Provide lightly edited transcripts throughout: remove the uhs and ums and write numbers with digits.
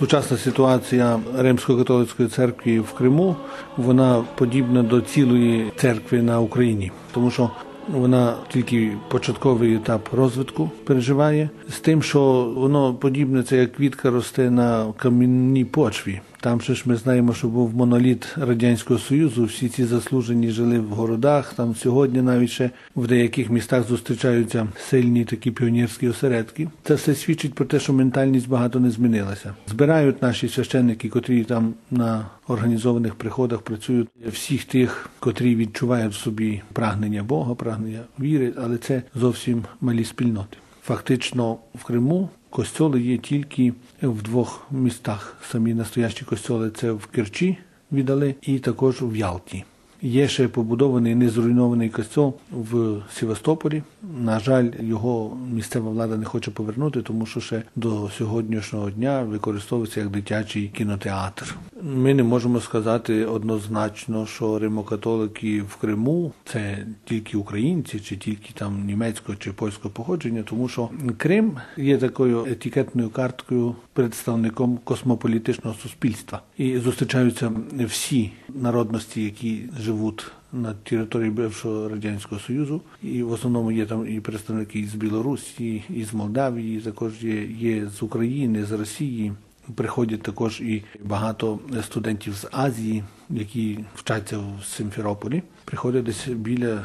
Сучасна ситуація Римсько-католицької церкви в Криму, вона подібна до цілої церкви на Україні, тому що вона тільки початковий етап розвитку переживає, з тим, що воно подібне, це як квітка росте на кам'яній почві. Там ще ж ми знаємо, що був моноліт Радянського Союзу, всі ці заслужені жили в городах, там сьогодні навіть ще в деяких містах зустрічаються сильні такі піонерські осередки. Це все свідчить про те, що ментальність багато не змінилася. Збирають наші священники, котрі там на організованих приходах працюють, всіх тих, котрі відчувають в собі прагнення Бога, прагнення віри, але це зовсім малі спільноти. Фактично в Криму костьоли є тільки в двох містах. Самі настоящі костьоли – це в Керчі віддали і також в Ялті. Є ще побудований незруйнований костьол в Севастополі. На жаль, його місцева влада не хоче повернути, тому що ще до сьогоднішнього дня використовується як дитячий кінотеатр. Ми не можемо сказати однозначно, що римокатолики в Криму – це тільки українці, чи тільки там німецького чи польського походження, тому що Крим є такою етикетною карткою представником космополітичного суспільства. І зустрічаються всі народності, які живуть на території бившого Радянського Союзу. І в основному є там і представники з Білорусі, і з Молдавії, також є з України, з Росії. Приходять також і багато студентів з Азії, які вчаться в Симферополі. Приходять десь біля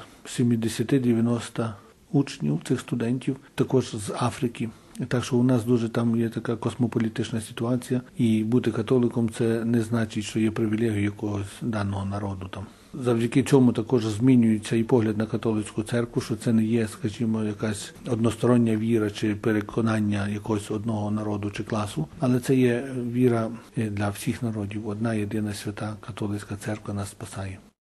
70-90 учнів, цих студентів, також з Африки. Так що у нас дуже там є така космополітична ситуація, і бути католиком – це не значить, що є привілегія якогось даного народу там. Завдяки цьому також змінюється і погляд на католицьку церкву, що це не є, скажімо, якась одностороння віра чи переконання якогось одного народу чи класу, але це є віра для всіх народів. Одна єдина свята католицька церква нас спасає.